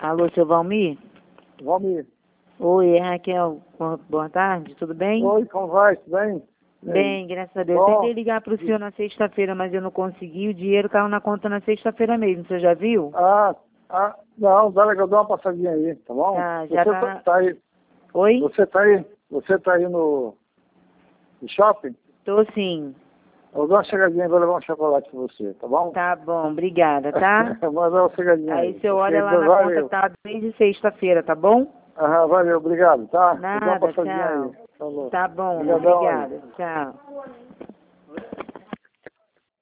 Alô, seu Valmir? Valmir. Oi, é Raquel. Boa tarde, tudo bem? Oi, como vai? Tudo bem? Bem, graças a Deus. Bom. Tentei ligar para o senhor na sexta-feira, mas eu não consegui. O dinheiro caiu na conta na sexta-feira mesmo. O senhor já viu? Não, dá legal, dá uma passadinha aí, tá bom? Já você tá. tá aí. Oi? Você tá aí no shopping? Tô sim. Eu dou uma chegadinha e vou levar um chocolate pra você, tá bom? Tá bom, obrigada, tá? Vou dar uma chegadinha aí. Aí você olha lá na conta, tá desde sexta-feira, tá bom? Valeu, obrigado, tá? Vou dar uma Nada, passadinha tchau. aí. Falou. Tá bom, Obrigadão aí. obrigada. Tchau.